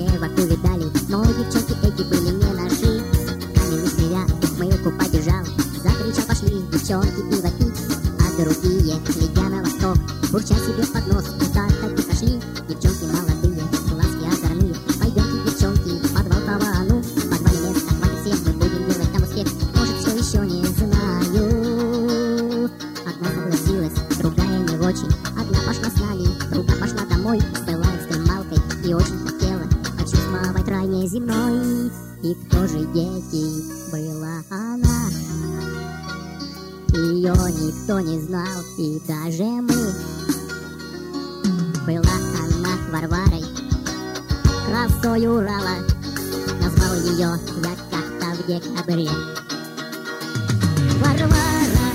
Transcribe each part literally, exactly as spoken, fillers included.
девок увидали, но девчонки эти были не наши. Каменный снега в мылку побежал, закричал: пошли, девчонки, пиво пить. А другие, глядя на восток, бурча себе под нос, куда-то тихо шли. Девчонки молодые, глазки озорные, пойдемте, девчонки, в подвал Тавану. В подвале места хватит всем, мы будем делать там успех. Может, все еще не знаю. Одна согласилась, другая не очень. Одна пошла с нами, другая пошла домой. Была экстремалкой и очень хотела почувствовать рай неземной. И кто же, дети, была она? Ее никто не знал, и даже мы. Была она Варварой, красой Урала. Назвал ее я как-то в декабре. Варвара,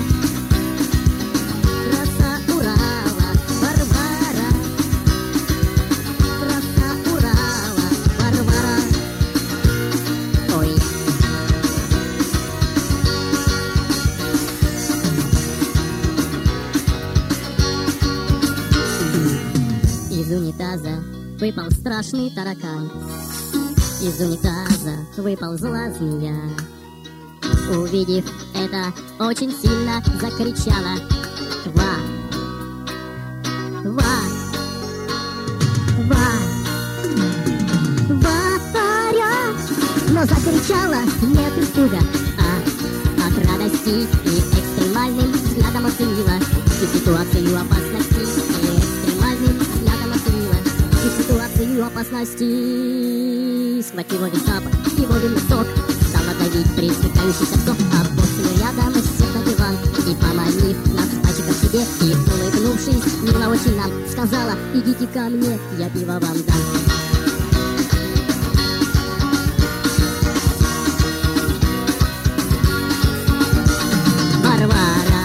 краса Урала. Варвара, краса Урала. Варвара. Ой. Из унитаза выпал страшный таракан. Из унитаза выползла змея. Увидев это, очень сильно закричала: Ва! Ва! Ва! Варя! Но закричала не от испуга, а от радости и экстремальным взглядом оценила всю ситуацию опасности. И экстремальным взглядом оценила всю ситуацию опасности. Схватила винтап, его винток, стала давить присмыкающийся сок, а после рядом сев на диван и, поманив нас пальчиком к себе и улыбнувшись мило очень нам, сказала: идите ко мне, я пиво вам дам. Варвара,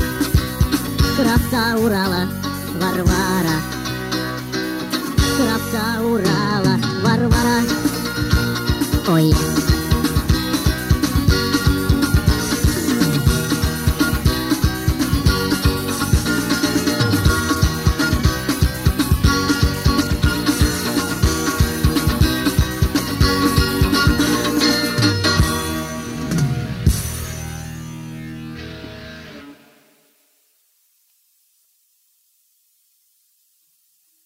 краса Урала. Варвара, краса Урала. Варвара. Ой.